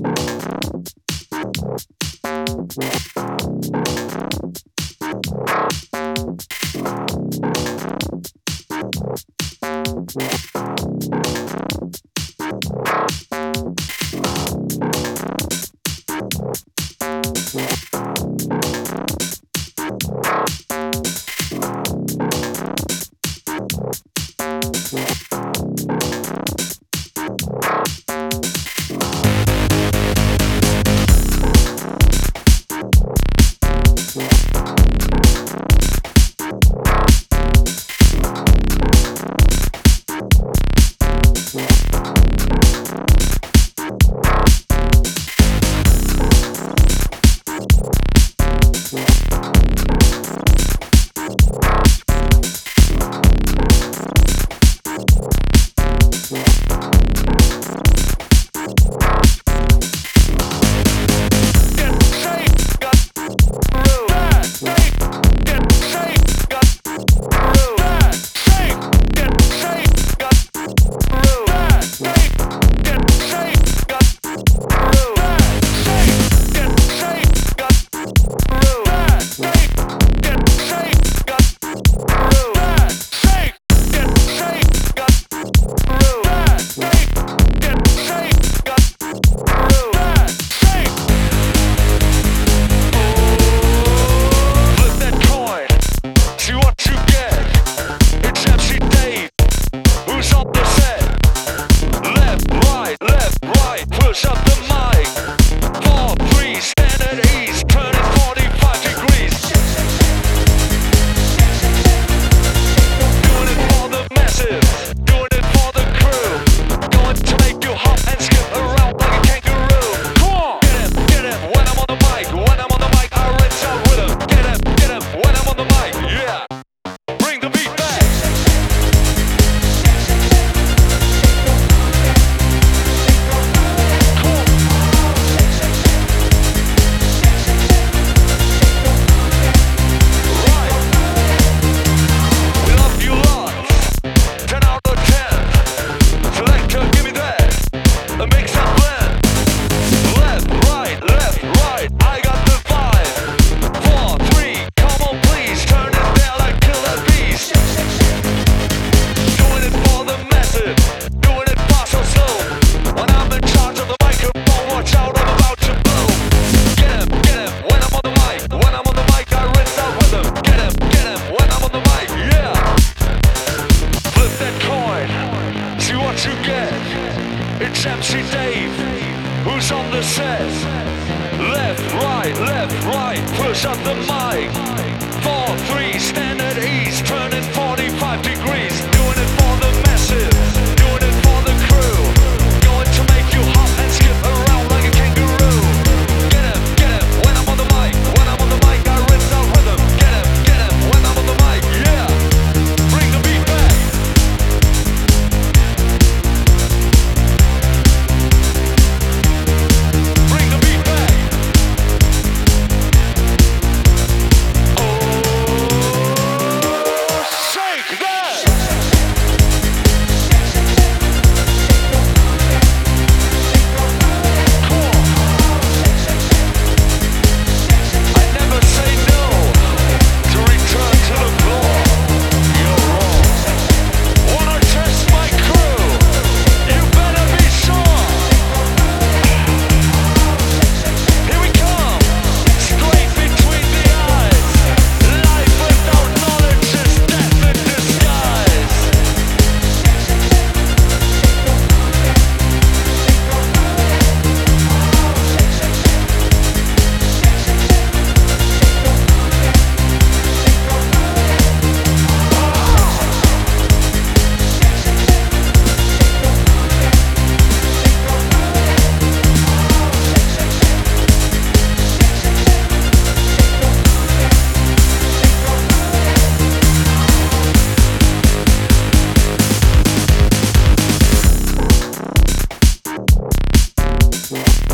It's MC Dave, who's on the set. Left, right, push up the mic. 4-3, stand at ease, turning 45 degrees. Doing it for the masses, doing it for the crew. Going to make you hop and skip around like a kangaroo. Get him, when I'm on the mic. When I'm on the mic, I rinse out rhythm. Get him, when I'm on the mic, yeah. Bring the beat back. Bring the beat back. Oh, shake that. I never say no to return to the floor. You're wrong. Wanna test my crew? You better be sure. Here we come, straight between the eyes. Life without knowledge is death in disguise. Yeah.